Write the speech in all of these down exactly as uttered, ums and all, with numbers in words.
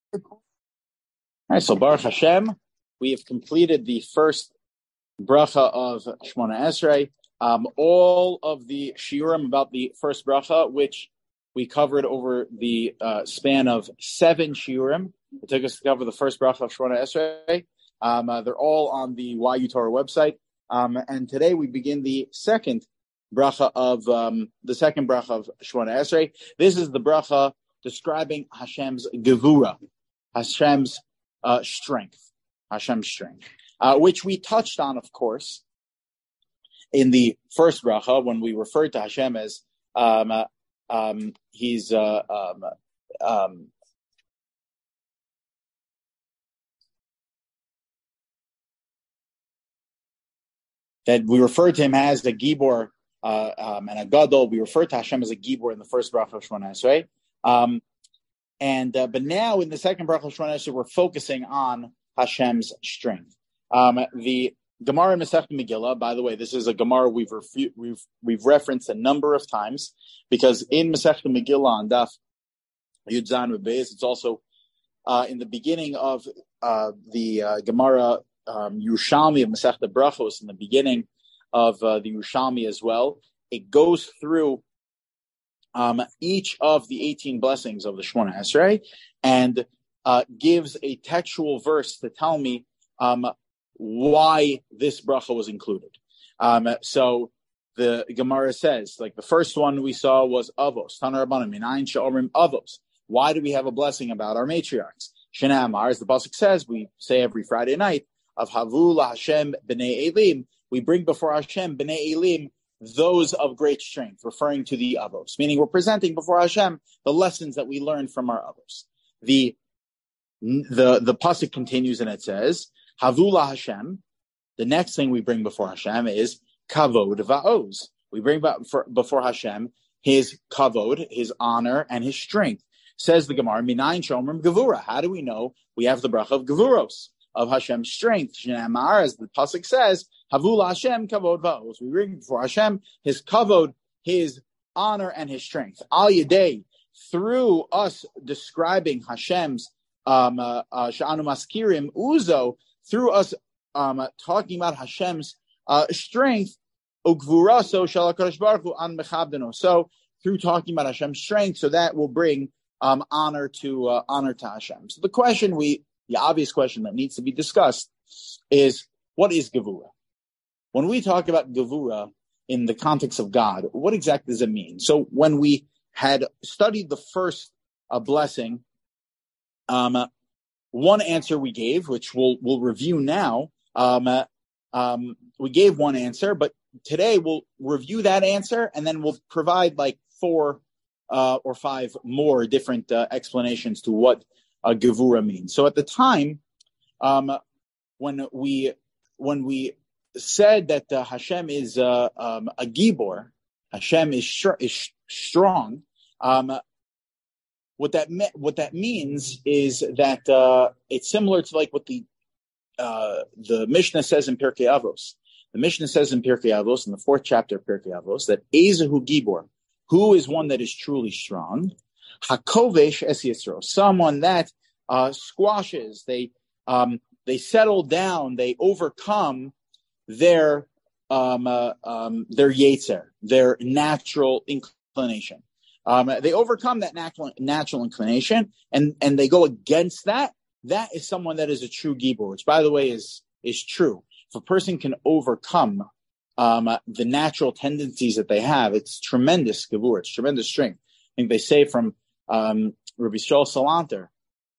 All right, so Baruch Hashem, we have completed the first bracha of Shemona Esrei. Um, all of the shiurim about the first bracha, which we covered over the uh, span of seven shiurim. It took us to cover the first bracha of Shemona Esrei. Um, uh, they're all on the Y U Torah website. Um, and today we begin the second bracha of um, the second bracha of Shemona Esrei. This is the bracha describing Hashem's gevura, Hashem's uh, strength, Hashem's strength, uh, which we touched on, of course, in the first bracha when we referred to Hashem as um, uh, um, he's uh, um, um, that we referred to him as the Gibor uh, um, and a Gadol. We referred to Hashem as a Gibor in the first bracha of Shemona Esrei. Um, and uh, but now in the second bracha of Shemona Esrei, we're focusing on Hashem's strength. Um, the Gemara in Masechta Megillah, by the way, this is a Gemara we've, refu- we've we've referenced a number of times, because in Masechta Megillah on Daf Yud Zayin Beis, it's also uh, in the beginning of uh, the uh, Gemara um, Yerushalmi of Masechta Brachos, in the beginning of uh, the Yerushalmi as well. It goes through um, each of the eighteen blessings of the Shemona Esrei and uh, gives a textual verse to tell me um, why this bracha was included. Um, so the Gemara says, like the first one we saw was Avos. Tanar Rabbanan, Minayin She'omrim Avos. Why do we have a blessing about our matriarchs? Shena Amar, as the pasuk says, we say every Friday night, of Havu la Hashem b'nei Elim, we bring before Hashem b'nei Elim, those of great strength, referring to the Avos, meaning we're presenting before Hashem the lessons that we learned from our Avos. The the the pasuk continues and it says, Havu la Hashem. The next thing we bring before Hashem is kavod va'oz. We bring before Hashem his kavod, his honor, and his strength. Says the Gemara, Minayin Shomrim Gevura. How do we know we have the bracha of Gevuros, of Hashem's strength? Shnei, as the pasuk says, Havu la Hashem kavod va'oz. We bring before Hashem his kavod, his honor, and his strength. Al Yedei, through us describing Hashem's um, uh, uh, Sha'anu Maskirim Uzo, through us um, talking about Hashem's uh, strength, Ugvuraso Shel HaKadosh Baruch Hu an mechabdeno. So through talking about Hashem's strength, so that will bring um, honor to uh, honor to Hashem. So the question we, the obvious question that needs to be discussed is, what is Gevura? When we talk about Gevura in the context of God, what exactly does it mean? So when we had studied the first uh, blessing, um, one answer we gave, which we'll we'll review now, um, uh, um, we gave one answer, but today we'll review that answer and then we'll provide like four uh, or five more different uh, explanations to what uh, Gevura means. So at the time, um, when we when we said that uh, Hashem is uh, um, a Gibor, Hashem is sh- is strong. Um, What that me- what that means is that uh, it's similar to like what the uh, the Mishnah says in Pirkei Avos. The Mishnah says in Pirkei Avos, in the fourth chapter of Pirkei Avos, that Ezehu Gibor, who is one that is truly strong, Hakovesh Es Yisro, someone that uh, squashes, they um, they settle down, they overcome their um, uh, um, their Yetzer, their natural inclination. Um, they overcome that natural natural inclination, and, and they go against that. That is someone that is a true Gibor, which, by the way, is is true. If a person can overcome um, the natural tendencies that they have, it's tremendous Gibor, it's tremendous strength. I think they say from um, Rabbi Shaul Salanter,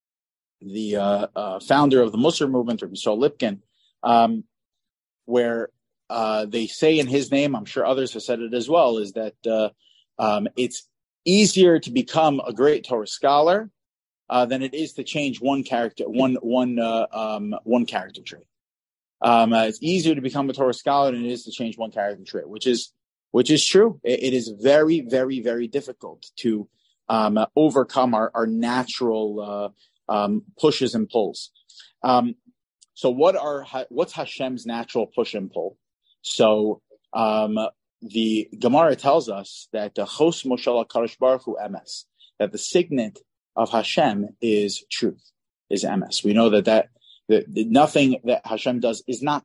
the uh, uh, founder of the Musar movement, Rabbi Shaul Lipkin, um, where uh, they say in his name, I'm sure others have said it as well, is that uh, um, it's easier to become a great Torah scholar uh, than it is to change one character, one one uh, um, one character trait. Um, uh, it's easier to become a Torah scholar than it is to change one character trait, which is which is true. It, it is very, very, very difficult to um, uh, overcome our, our natural uh, um, pushes and pulls. Um, so, what are what's Hashem's natural push and pull? So. Um, The Gemara tells us that the Chos Moshel HaKadosh Baruch Hu Emes, that the signet of Hashem is truth. is emes. We know that that, that, that nothing that Hashem does is not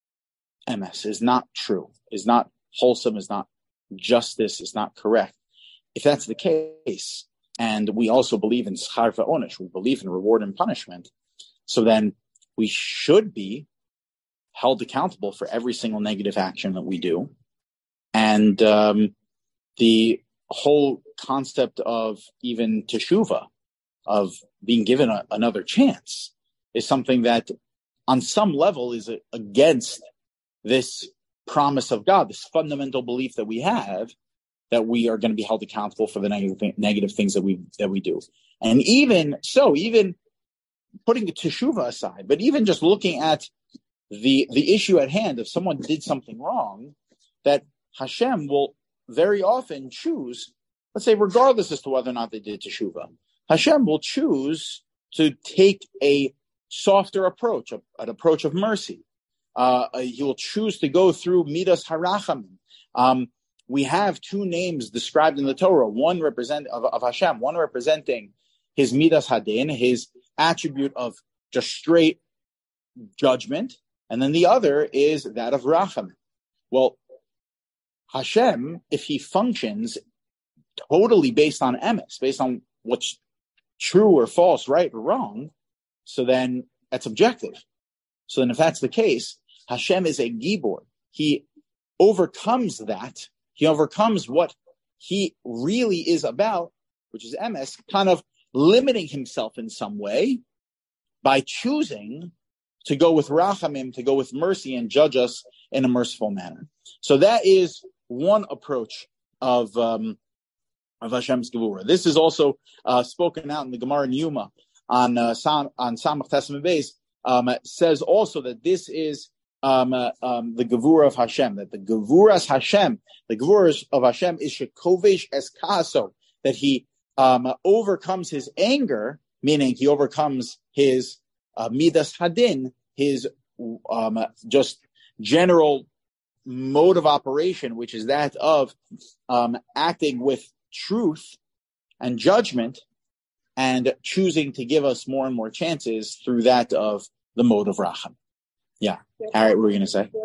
emes, is not true, is not wholesome, is not justice, is not correct. If that's the case, and we also believe in schar v'onesh, we believe in reward and punishment, so then we should be held accountable for every single negative action that we do. And um, the whole concept of even teshuvah, of being given a, another chance, is something that on some level is a, against this promise of God, this fundamental belief that we have, that we are going to be held accountable for the negative, th- negative things that we that we do. And even so, even putting the teshuvah aside, but even just looking at the the issue at hand, if someone did something wrong, that Hashem will very often choose, let's say, regardless as to whether or not they did teshuvah, Hashem will choose to take a softer approach, a, an approach of mercy. Uh, he will choose to go through midas harachamim. Um, we have two names described in the Torah, one represent of, of Hashem, one representing his midas hadin, his attribute of just straight judgment, and then the other is that of rachamim. Well, Hashem, if he functions totally based on emes, based on what's true or false, right or wrong, so then that's objective. So then if that's the case, Hashem is a gibor. He overcomes that. He overcomes what he really is about, which is emes, kind of limiting himself in some way by choosing to go with rachamim, to go with mercy and judge us in a merciful manner. So that is one approach of um, of Hashem's Gevurah. This is also uh, spoken out in the Gemara in Yuma on uh, Sam, on Samach Tesman Beis. Um, it says also that this is um, uh, um, the Gevurah of Hashem, that the Gevuras Hashem, the Gevuras of Hashem is shekovesh es kaso, that he um, overcomes his anger, meaning he overcomes his uh, midas hadin, his um, just general mode of operation, which is that of um, acting with truth and judgment and choosing to give us more and more chances through that of the mode of Racham. Yeah. Harriet, what were you going to say?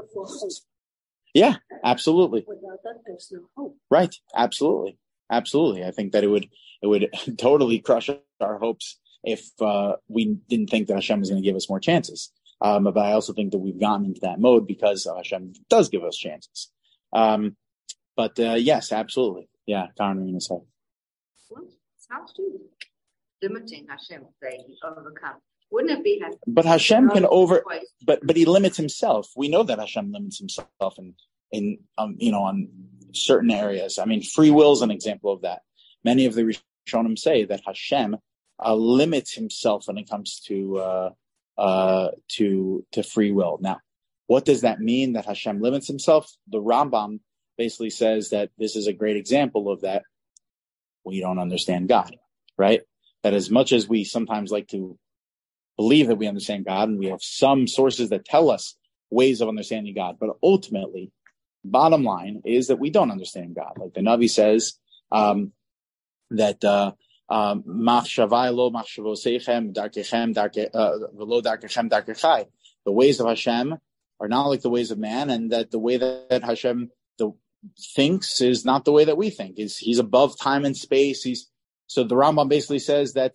Yeah, absolutely. Without that, there's no hope. Right. Absolutely. Absolutely. I think that it would, it would totally crush our hopes if uh, we didn't think that Hashem was going to give us more chances. Um, but I also think that we've gotten into that mode because uh, Hashem does give us chances. Um, but uh, yes, absolutely. Yeah, Karen, you're going to say. Well, it's not too limiting Hashem saying he overcome. Wouldn't it be? Hashem? But Hashem can over, but but he limits himself. We know that Hashem limits himself in in um, you know, on certain areas. I mean, free will is an example of that. Many of the Rishonim say that Hashem uh, limits himself when it comes to uh, uh, to to free will. Now, what does that mean that Hashem limits himself? The Rambam basically says that this is a great example of that. We don't understand God, right? That as much as we sometimes like to believe that we understand God, and we have some sources that tell us ways of understanding God, but ultimately, bottom line is that we don't understand God. Like the Navi says, um, that uh, um, machshavai lo machshavosechem darkechem darke velo darkechem darkechai. The ways of Hashem are not like the ways of man, and that the way that Hashem the, thinks is not the way that we think. Is he's above time and space. He's so the Rambam basically says that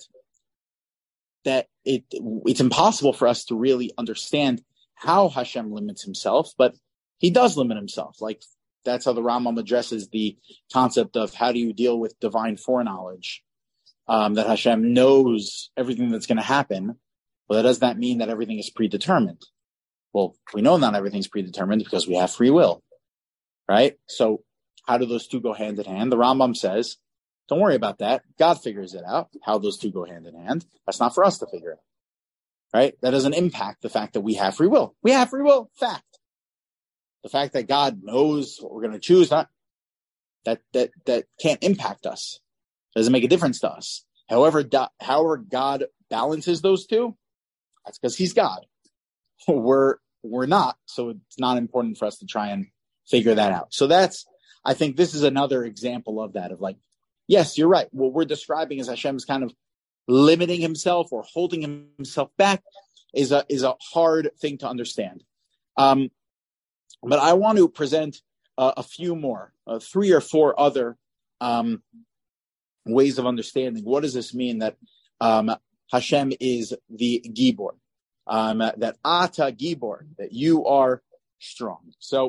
that it it's impossible for us to really understand how Hashem limits himself, but he does limit himself. Like that's how the Rambam addresses the concept of how do you deal with divine foreknowledge, um, that Hashem knows everything that's going to happen. Well, that does not mean that everything is predetermined. Well, we know not everything's predetermined because we have free will, right? So how do those two go hand in hand? The Rambam says, don't worry about that. God figures it out, how those two go hand in hand. That's not for us to figure out, right? That doesn't impact the fact that we have free will. We have free will, fact. The fact that God knows what we're going to choose, not that that that can't impact us. Doesn't make a difference to us. However, do, however God balances those two, that's because he's God. We're we're not, so it's not important for us to try and figure that out. So that's, I think this is another example of that, of like, yes, you're right. What we're describing is Hashem's kind of limiting himself or holding himself back is a is a hard thing to understand. Um, but I want to present uh, a few more, uh, three or four other um, ways of understanding. What does this mean that um, Hashem is the Gibor? Um, that Ata Gibor, that you are strong. So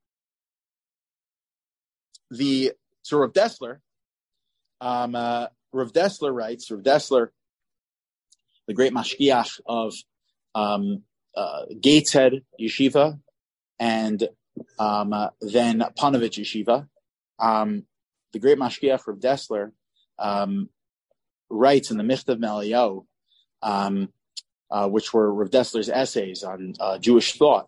the so Rav Dessler, um, uh, Rav Dessler writes, Rav Dessler, the great mashgiach of um, uh, Gateshead Yeshiva, and um, uh, then Panovich Yeshiva, um, the great mashgiach Rav Dessler um, writes in the Michtav Meliyahu, um, uh, which were Rav Dessler's essays on uh, Jewish thought.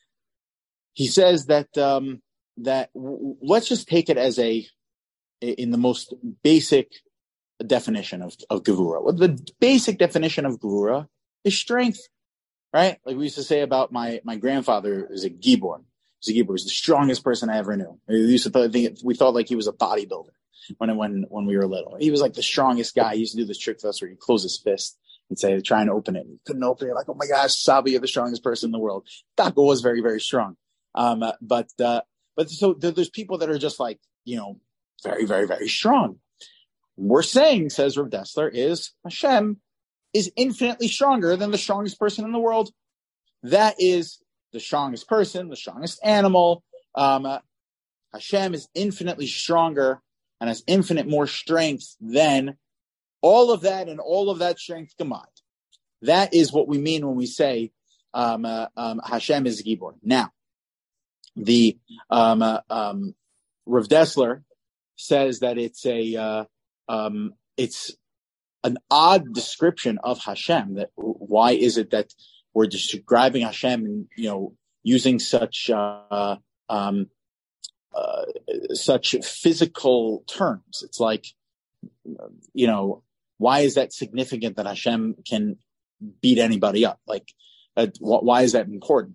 He says that um, that w- let's just take it as a in the most basic definition of, of Gevura. Well, the basic definition of Gevura is strength, right? Like we used to say about my my grandfather is a Gibor. He's a Gibor. He's the strongest person I ever knew. We used to th- think we thought like he was a bodybuilder when when when we were little. He was like the strongest guy. He used to do this trick to us where he'd close his fist and say, try and open it. And he couldn't open it. Like, oh my gosh, Sabi, you're the strongest person in the world. Dako was very, very strong. Um, uh, but uh, but so there, there's people that are just like, you know, very, very, very strong. We're saying, says Rav Dessler, is Hashem is infinitely stronger than the strongest person in the world. That is the strongest person, the strongest animal. Um, uh, Hashem is infinitely stronger and has infinite more strength than all of that and all of that strength combined. That is what we mean when we say um, uh, um, Hashem is Gibor. Now, the um, uh, um, Rav Dessler says that it's a uh, um, it's an odd description of Hashem. That why is it that we're describing Hashem, you know, using such uh, um, uh, such physical terms? It's like, you know, why is that significant that Hashem can beat anybody up? Like, uh, why is that important?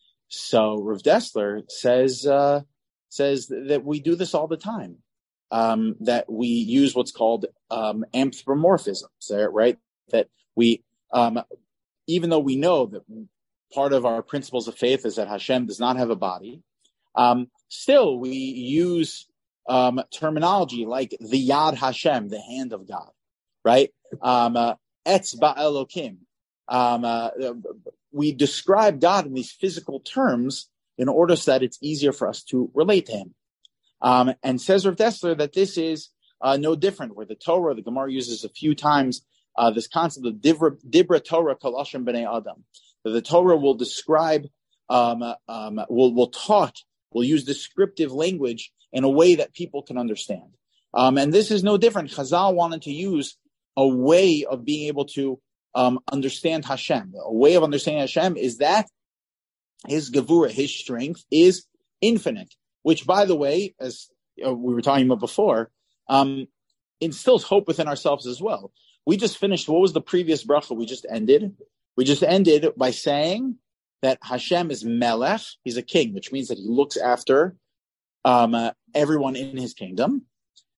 So Rav Dessler says uh, says that we do this all the time. Um, that we use what's called um, anthropomorphism, right? That we, um, even though we know that part of our principles of faith is that Hashem does not have a body, um, still we use um, terminology like the Yad Hashem, the hand of God, right? Um, uh, Etz Ba'elokim. Um, uh, we describe God in these physical terms in order so that it's easier for us to relate to Him. Um, and says Rav Dessler that this is uh, no different, where the Torah, the Gemara uses a few times uh, this concept of Dibra, Dibra Torah Kol Hashem B'nei Adam. That the Torah will describe, um, um, will will talk, will use descriptive language in a way that people can understand. Um, and this is no different. Chazal wanted to use a way of being able to um, understand Hashem. A way of understanding Hashem is that His Gevura, His strength, is infinite. Which, by the way, as uh, we were talking about before, um, instills hope within ourselves as well. We just finished, what was the previous bracha we just ended? We just ended by saying that Hashem is Melech, He's a king, which means that He looks after um, uh, everyone in His kingdom.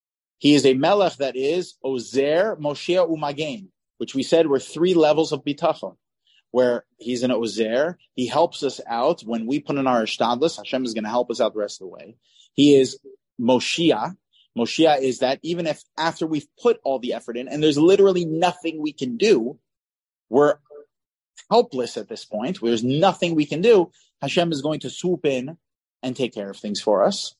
He is a Melech that is Ozer, Moshe, Umagen, which we said were three levels of bitachon, where He's an Ozer. He helps us out. When we put in our Ishtadlis, Hashem is going to help us out the rest of the way. He is Moshiach. Moshiach is that even if after we've put all the effort in, and there's literally nothing we can do, we're helpless at this point, there's nothing we can do, Hashem is going to swoop in and take care of things for us.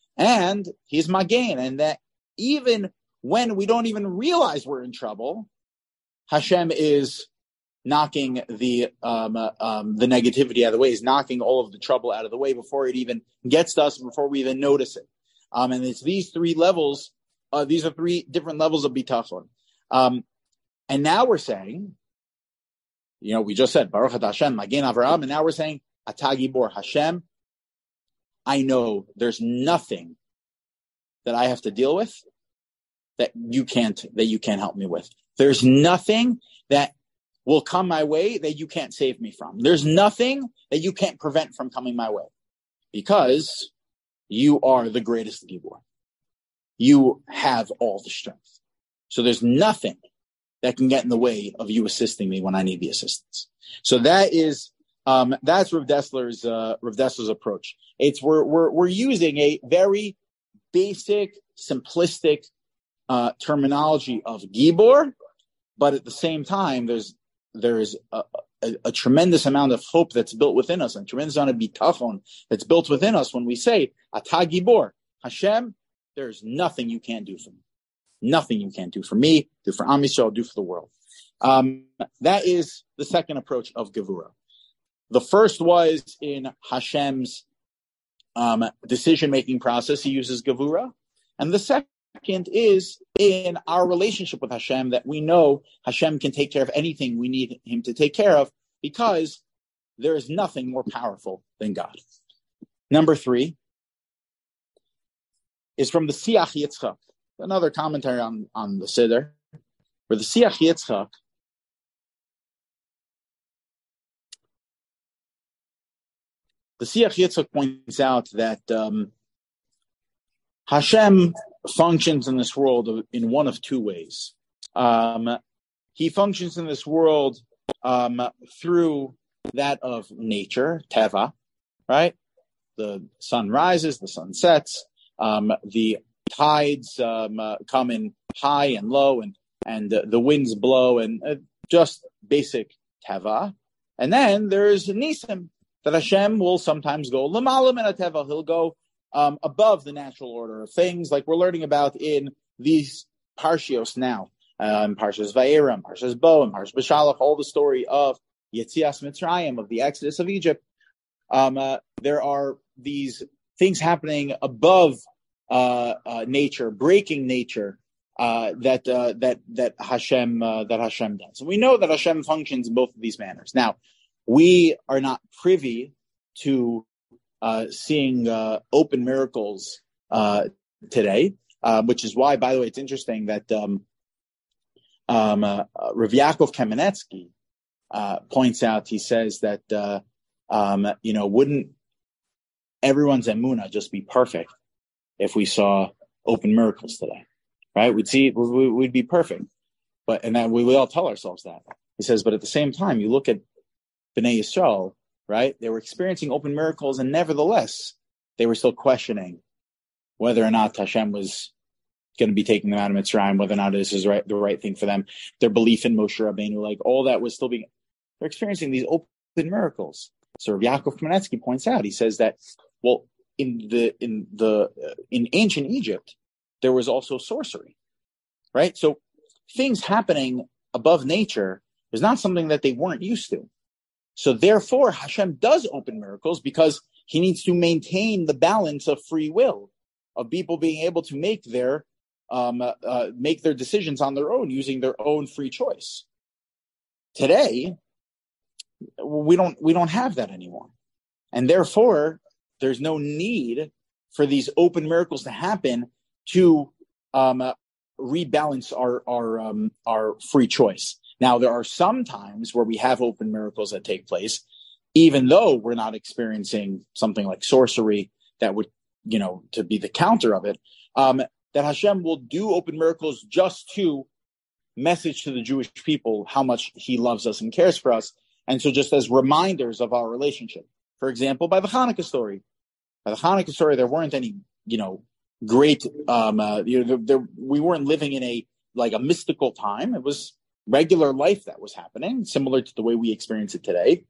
And He's Magen, and that even when we don't even realize we're in trouble, Hashem is knocking the um, uh, um, the negativity out of the way. He's knocking all of the trouble out of the way before it even gets to us, before we even notice it. Um, and it's these three levels. Uh, these are three different levels of bitachon. Um, and now we're saying, you know, we just said Baruch Atah Hashem, Magen Avraham, and now we're saying Atah Gibor Hashem. I know there's nothing that I have to deal with that you can't that you can't help me with. There's nothing that will come my way that you can't save me from. There's nothing that you can't prevent from coming my way, because you are the greatest Gibor. You have all the strength. So there's nothing that can get in the way of you assisting me when I need the assistance. So that is um, that's Rav Dessler's uh, Rav Dessler's approach. It's we're we're we're using a very basic, simplistic uh, terminology of Gibor, but at the same time, there's there's a, a, a tremendous amount of hope that's built within us, and a tremendous amount of bitachon that's built within us when we say Ata Gibor, Hashem. There's nothing you can't do for me. Nothing you can't do for me, do for Am Yisrael, do for the world. Um, that is the second approach of Gevura. The first was in Hashem's um, decision-making process. He uses Gevura. And the second is in our relationship with Hashem, that we know Hashem can take care of anything we need him to take care of because there is nothing more powerful than God. Number three is from the Siach Yitzchak, another commentary on, on the Siddur, where the Siach Yitzchak the Siach Yitzchak points out that um, Hashem functions in this world in one of two ways. Um, he functions in this world um, through that of nature, Teva, right? The sun rises, the sun sets. Um, the tides um, uh, come in high and low, and and uh, the winds blow, and uh, just basic teva. And then there's nisim, that Hashem will sometimes go l'malam and a teva. He'll go um, above the natural order of things, like we're learning about in these parshios now, um, Parshas Vayera, Parshas Bo, and Parshas B'Shalach, all the story of Yetzias Mitzrayim, of the Exodus of Egypt. Um, uh, there are these things happening above uh, uh, nature, breaking nature, uh, that uh, that that Hashem uh, that Hashem does. And we know that Hashem functions in both of these manners. Now, we are not privy to uh, seeing uh, open miracles uh, today, uh, which is why, by the way, it's interesting that um, um, uh, Rav Yaakov Kamenetsky uh, points out. He says that uh, um, you know, wouldn't everyone's emunah just be perfect if we saw open miracles today, right? We'd see, we'd be perfect. But, and that we would all tell ourselves that. He says, but at the same time, you look at Bnei Yisrael, right? They were experiencing open miracles, and nevertheless, they were still questioning whether or not Hashem was going to be taking them out of Mitzrayim, whether or not this is right, the right thing for them. Their belief in Moshe Rabbeinu, like all that was still being, they're experiencing these open miracles. So Yaakov Kamenetsky points out, he says that, well, in the in the uh, in ancient Egypt, there was also sorcery, right? So things happening above nature is not something that they weren't used to. So therefore, Hashem does open miracles because he needs to maintain the balance of free will, of people being able to make their um, uh, uh, make their decisions on their own, using their own free choice. Today, we don't we don't have that anymore, and therefore, there's no need for these open miracles to happen to um, uh, rebalance our our um, our free choice. Now, there are some times where we have open miracles that take place, even though we're not experiencing something like sorcery that would, you know, to be the counter of it, um, that Hashem will do open miracles just to message to the Jewish people how much he loves us and cares for us. And so just as reminders of our relationship. For example, by the Hanukkah story. By the Hanukkah story, there weren't any, you know, great, um, uh, you know, there, there, we weren't living in a, like a mystical time. It was regular life that was happening, similar to the way we experience it today.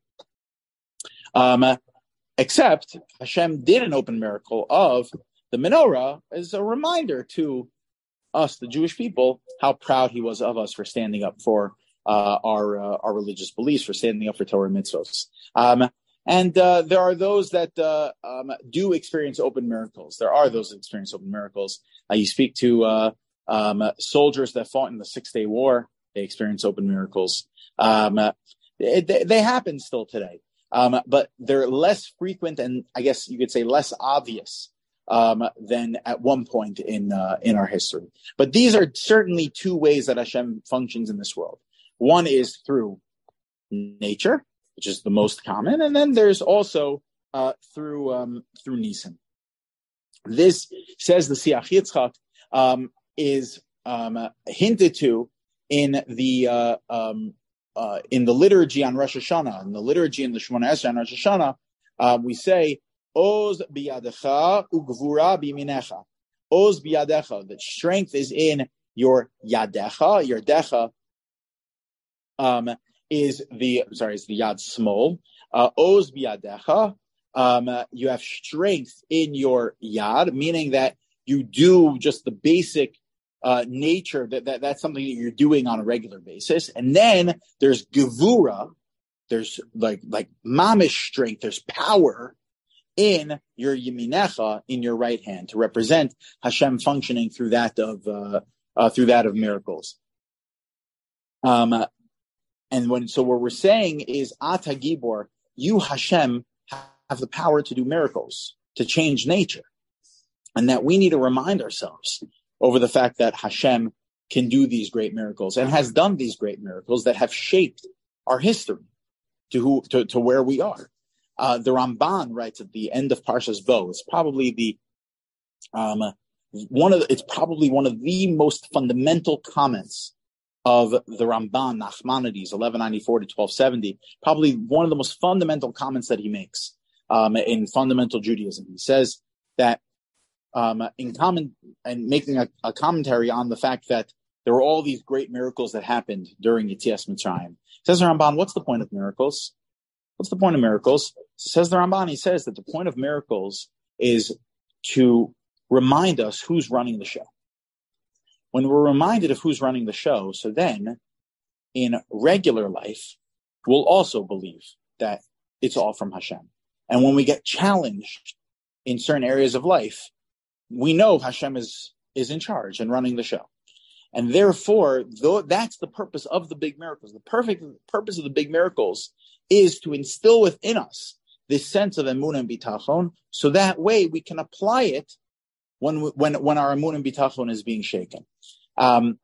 Um, uh, except Hashem did an open miracle of the menorah as a reminder to us, the Jewish people, how proud he was of us for standing up for uh, our uh, our religious beliefs, for standing up for Torah mitzvos. Um, and uh, there are those that uh, um, do experience open miracles. There are those that experience open miracles. Uh, you speak to uh, um, soldiers that fought in the Six-Day War. They experience open miracles. Um, uh, they, they happen still today, um, but they're less frequent and I guess you could say less obvious um, than at one point in uh, in our history. But these are certainly two ways that Hashem functions in this world. One is through nature, which is the most common, and then there's also uh, through um, through Nisan. This, says the Siach Yitzchak, um, is um, uh, hinted to in the uh, um, uh, in the liturgy on Rosh Hashanah, in the liturgy in the Shemona Esrei on Rosh Hashanah, uh, we say Oz biyadecha ugvura biminecha. Oz biyadecha, that strength is in your yadecha. Your decha um, is the sorry, is the yad small. Uh, Oz biyadecha. Um, uh, you have strength in your yad, meaning that you do just the basic uh, nature, that, that that's something that you're doing on a regular basis. And then there's gevura, there's like like mamish strength, there's power in your yeminecha, in your right hand, to represent Hashem functioning through that of uh, uh, through that of miracles. Um, uh, and when so what we're saying is Ata Gibor, you Hashem have the power to do miracles, to change nature, and that we need to remind ourselves over the fact that Hashem can do these great miracles and has done these great miracles that have shaped our history to who to, to where we are. Uh, the Ramban writes at the end of Parshas Bo. It's probably the um, one of the, it's probably one of the most fundamental comments of the Ramban, Nachmanides, eleven ninety-four to twelve seventy. Probably one of the most fundamental comments that he makes um, in fundamental Judaism. He says that um, in common and making a, a commentary on the fact that there were all these great miracles that happened during Yetzias Mitzrayim. Says the Ramban, what's the point of miracles? What's the point of miracles? Says the Ramban, he says that the point of miracles is to remind us who's running the show. When we're reminded of who's running the show, so then in regular life, we'll also believe that it's all from Hashem. And when we get challenged in certain areas of life, we know Hashem is, is in charge and running the show. And therefore, though that's the purpose of the big miracles. The perfect purpose of the big miracles is to instill within us this sense of emunah and bitachon, so that way we can apply it when when when our emunah and bitachon is being shaken. Um,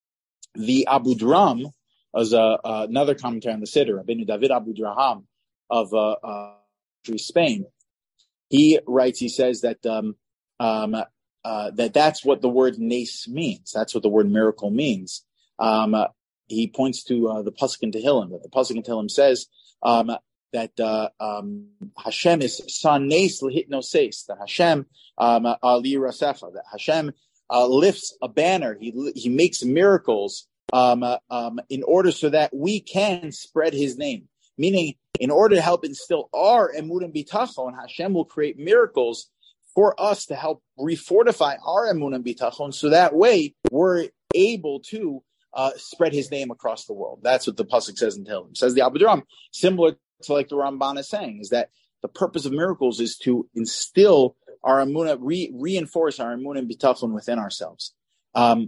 the Abu Dram, as a, uh, another commentary on the Siddur, Rabbeinu David Abu Draham of uh, uh, Spain, he writes. He says that um, um, uh, that that's what the word nes means. That's what the word miracle means. Um, uh, he points to uh, the pasuk in Tehillim. That the pasuk in Tehillim says um, that uh, um, Hashem is san nes lehitnoseis. That Hashem um, ali rasecha. That Hashem uh, lifts a banner. He he makes miracles um, uh, um, in order so that we can spread His name. Meaning, in order to help instill our emunah and bitachon, Hashem will create miracles for us to help refortify our emunah and bitachon, so that way we're able to uh, spread His name across the world. That's what the pasuk says in Tehillim. Says the Abu Dram, similar to like the Ramban is saying, is that the purpose of miracles is to instill our emunah, re- reinforce our emunah and bitachon within ourselves. Um,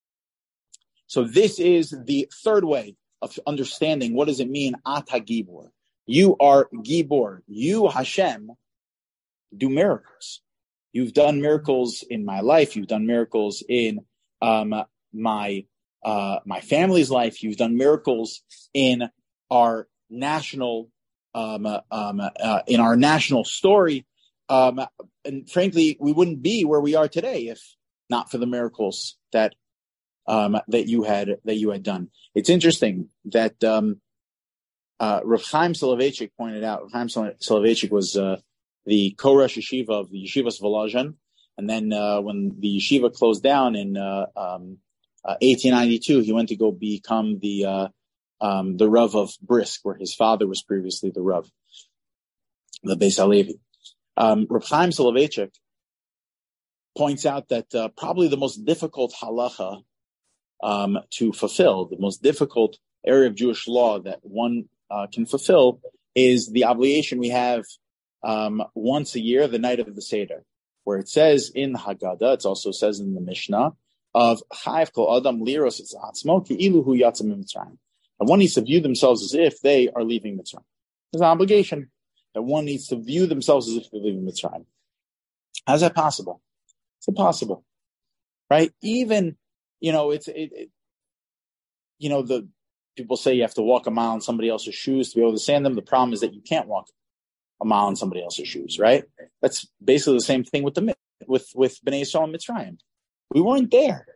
so this is the third way of understanding what does it mean, Ata Gibor. You are Gibor. You, Hashem, do miracles. You've done miracles in my life. You've done miracles in um, my uh, my family's life. You've done miracles in our national um, um, uh, in our national story. Um, and frankly, we wouldn't be where we are today if not for the miracles that um, that you had that you had done. It's interesting that um, uh, Rav Chaim Soloveitchik pointed out. Rav Chaim Soloveitchik was uh, the co-rosh yeshiva of the Yeshivas Volozhin, and then uh, when the yeshiva closed down in uh, um, uh, eighteen ninety-two, he went to go become the uh, um, the Rav of Brisk, where his father was previously the Rav, the Beis Halevi. Um, Rav Chaim Soloveitchik points out that uh, probably the most difficult halacha um, to fulfill, the most difficult area of Jewish law that one uh, can fulfill, is the obligation we have um, once a year, the night of the Seder, where it says in the Haggadah, it also says in the Mishnah, of Chayav kol adam liros es atzmo ki'ilu hu yatsa mitzrayim. And one needs to view themselves as if they are leaving Mitzrayim. There's an obligation that one needs to view themselves as if they're leaving Mitzrayim. How's that possible? It's impossible, right? Even, you know, it's, it, it, you know, the people say you have to walk a mile in somebody else's shoes to be able to stand them. The problem is that you can't walk a mile in somebody else's shoes, right? That's basically the same thing with the with with Bnei Yisrael and Mitzrayim. We weren't there,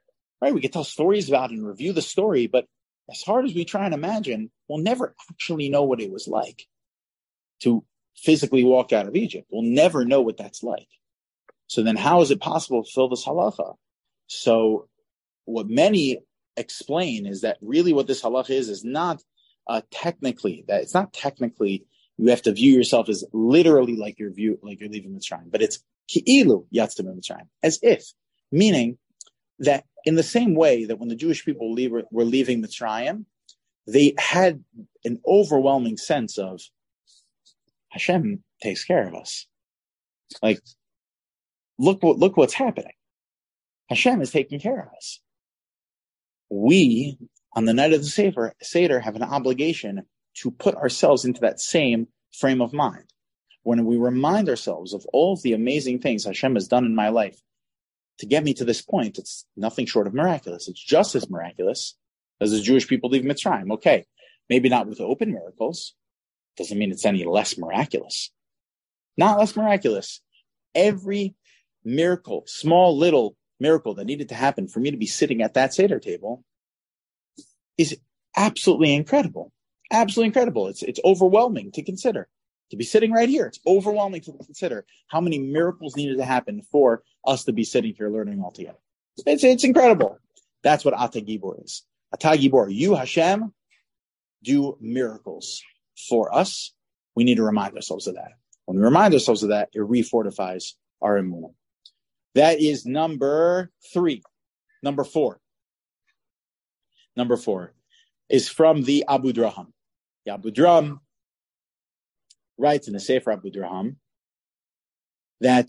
right? We can tell stories about it and review the story, but as hard as we try and imagine, we'll never actually know what it was like to physically walk out of Egypt. We'll never know what that's like. So then how is it possible to fulfill this halacha? So what many explain is that really what this halacha is, is not uh, technically, that it's not technically, you have to view yourself as literally like you're view, like you're leaving Mitzrayim, but it's ki'ilu yatztem Mitzrayim, as if, meaning that in the same way that when the Jewish people leave, were leaving Mitzrayim, they had an overwhelming sense of Hashem takes care of us. Like, look what look what's happening. Hashem is taking care of us. We, on the night of the Seder, Seder, have an obligation to put ourselves into that same frame of mind. When we remind ourselves of all of the amazing things Hashem has done in my life to get me to this point, it's nothing short of miraculous. It's just as miraculous as the Jewish people leave Mitzrayim. Okay, maybe not with open miracles. Doesn't mean it's any less miraculous. Not less miraculous. Every miracle, small little miracle that needed to happen for me to be sitting at that Seder table is absolutely incredible. Absolutely incredible. It's it's overwhelming to consider. To be sitting right here, it's overwhelming to consider how many miracles needed to happen for us to be sitting here learning all together. It's, it's incredible. That's what Ata Gibor is. Ata Gibor, you, Hashem, do miracles for us. We need to remind ourselves of that. When we remind ourselves of that, it refortifies our emunah. That is number three. Number four. Number four is from the Abu Draham. The Abu Draham writes in the Sefer Abu Draham that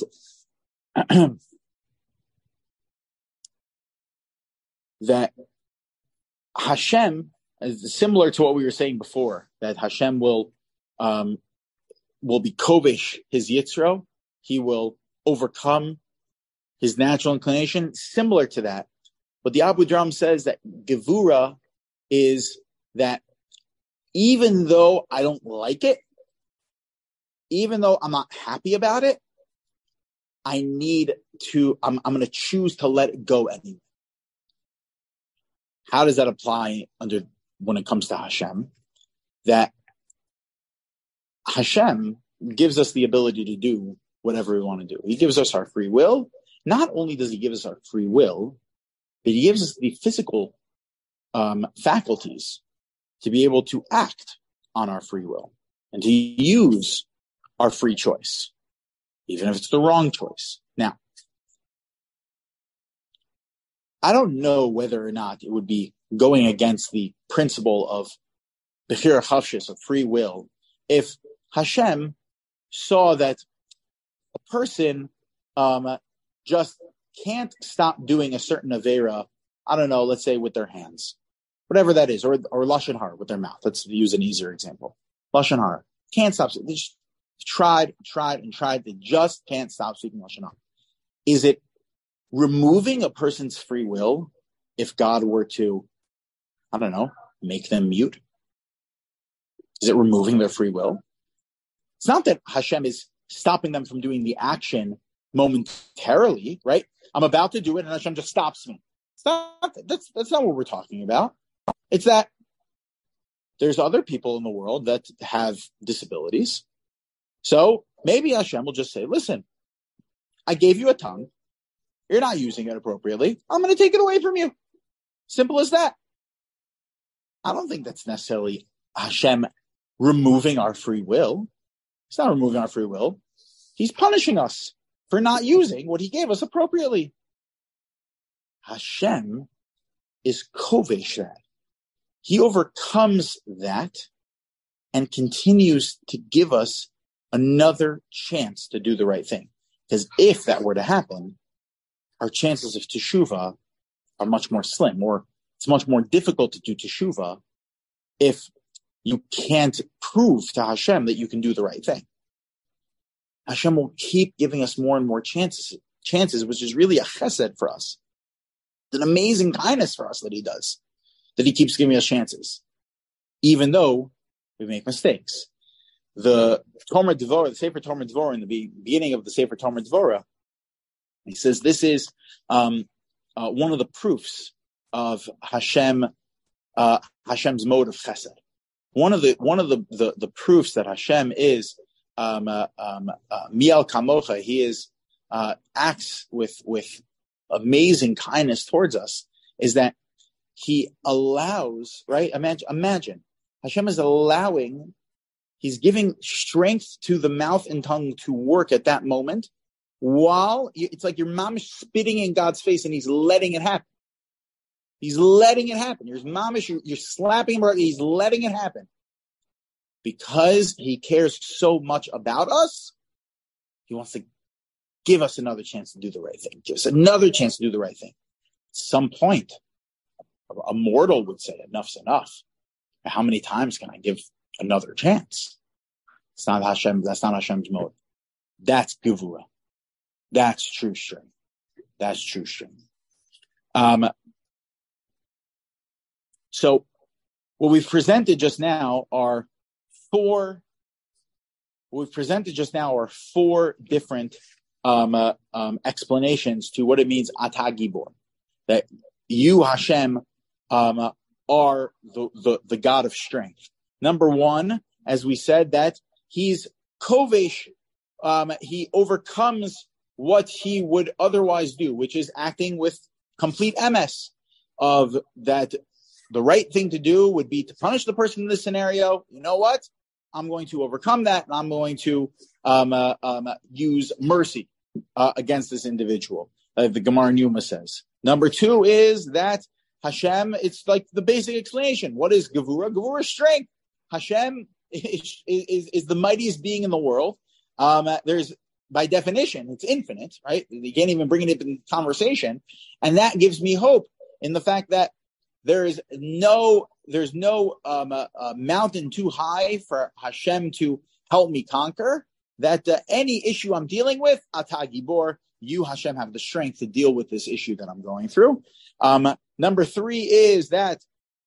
that Hashem is similar to what we were saying before, that Hashem will um, will be kovesh his yitzro, he will overcome his natural inclination, similar to that. But the Abu Draham says that Gevura is that even though I don't like it, even though I'm not happy about it, I need to, I'm, I'm going to choose to let it go anyway. How does that apply under when it comes to Hashem? That Hashem gives us the ability to do whatever we want to do. He gives us our free will. Not only does he give us our free will, but he gives us the physical um, faculties to be able to act on our free will and to use our free choice, even if it's the wrong choice. Now, I don't know whether or not it would be going against the principle of Bechira Chavshis, of free will, if Hashem saw that a person um, just can't stop doing a certain Avera, I don't know, let's say with their hands, whatever that is, or or Lashon Hara with their mouth. Let's use an easier example. Lashon Hara. Can't stop. They just tried, tried, and tried. They just can't stop speaking Lashon Hara. Is it removing a person's free will if God were to, I don't know, make them mute? Is it removing their free will? It's not that Hashem is stopping them from doing the action momentarily, right? I'm about to do it and Hashem just stops me. It's not, that's, that's not what we're talking about. It's that there's other people in the world that have disabilities. So maybe Hashem will just say, listen, I gave you a tongue. You're not using it appropriately. I'm going to take it away from you. Simple as that. I don't think that's necessarily Hashem removing our free will. He's not removing our free will. He's punishing us for not using what he gave us appropriately. Hashem is kovesh that. He overcomes that and continues to give us another chance to do the right thing. Because if that were to happen, our chances of teshuvah are much more slim, or it's much more difficult to do teshuvah if you can't prove to Hashem that you can do the right thing. Hashem will keep giving us more and more chances, chances, which is really a chesed for us. It's an amazing kindness for us that he does, that he keeps giving us chances, even though we make mistakes. The Tomer Devorah, the Sefer Tomer Devorah, in the beginning of the Sefer Tomer Devorah, he says this is um, uh, one of the proofs of Hashem, uh, Hashem's mode of chesed. One of the one of the the, the proofs that Hashem is um, uh, um, uh, mial kamocha, he is uh, acts with with amazing kindness towards us, is that he allows, right? Imagine, imagine Hashem is allowing, he's giving strength to the mouth and tongue to work at that moment, while you, it's like your mom is spitting in God's face and he's letting it happen. He's letting it happen. Your mom is, you're, you're slapping him, he's letting it happen. Because he cares so much about us, he wants to give us another chance to do the right thing. Give us another chance to do the right thing. At some point, a mortal would say, enough's enough. How many times can I give another chance? It's not Hashem. That's not Hashem's mode. That's Gevura. That's true strength. That's true strength. Um, so what we've presented just now are four, what we've presented just now are four different um, uh, um, explanations to what it means, Ata Gibor. That you, Hashem, um, uh, are the, the, the God of strength. Number one, as we said, that he's kovesh, um, he overcomes what he would otherwise do, which is acting with complete M S of that the right thing to do would be to punish the person in this scenario. You know what? I'm going to overcome that, and I'm going to um, uh, um, use mercy uh, against this individual. Uh, the Gemara in Yuma says. Number two is that Hashem, it's like the basic explanation. What is Gevura? Gevura is strength. Hashem is, is, is the mightiest being in the world. Um, there's, by definition, it's infinite, right? You can't even bring it up in conversation. And that gives me hope in the fact that there is no, there's no um, uh, uh, mountain too high for Hashem to help me conquer. That uh, any issue I'm dealing with, Ata Gibor, you, Hashem, have the strength to deal with this issue that I'm going through. Um, number three is that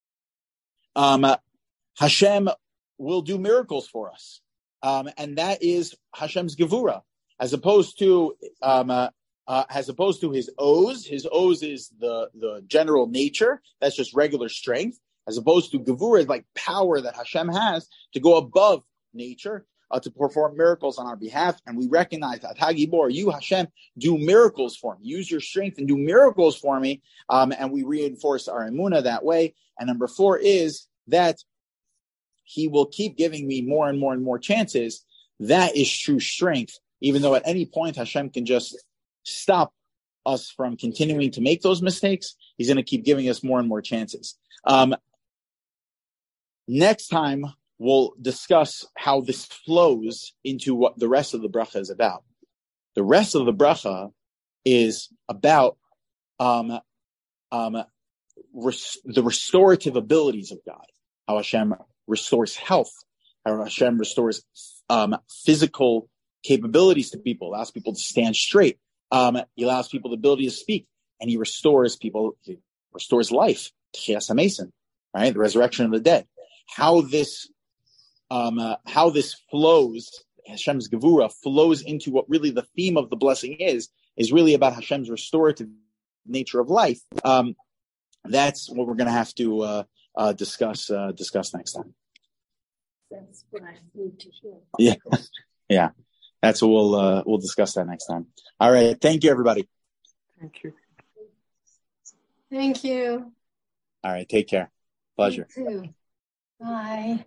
um, uh, Hashem will do miracles for us. Um, and that is Hashem's Gevura, as opposed to um, uh, uh, as opposed to his Oz. His Oz is the, the general nature. That's just regular strength. As opposed to Gevura is like power that Hashem has to go above nature, uh, to perform miracles on our behalf. And we recognize that Hagibor, you, Hashem, do miracles for me. Use your strength and do miracles for me. Um, and we reinforce our emunah that way. And number four is that he will keep giving me more and more and more chances. That is true strength. Even though at any point Hashem can just stop us from continuing to make those mistakes, he's going to keep giving us more and more chances. Um, next time, we'll discuss how this flows into what the rest of the bracha is about. The rest of the bracha is about um, um, res- the restorative abilities of God, how Hashem restores health, how Hashem restores um, physical capabilities to people, allows people to stand straight. Um, he allows people the ability to speak, and he restores people, he restores life, Tchias HaMesim, right? The resurrection of the dead. How this, um, uh, how this flows, Hashem's Gevura flows into what really the theme of the blessing is, is really about Hashem's restorative nature of life. Um, that's what we're going to have to uh, uh, discuss uh, discuss next time. That's what I need to hear. Yeah, yeah. That's what we'll uh, we'll discuss that next time. All right. Thank you, everybody. Thank you. Thank you. All right. Take care. Pleasure. You too. Bye.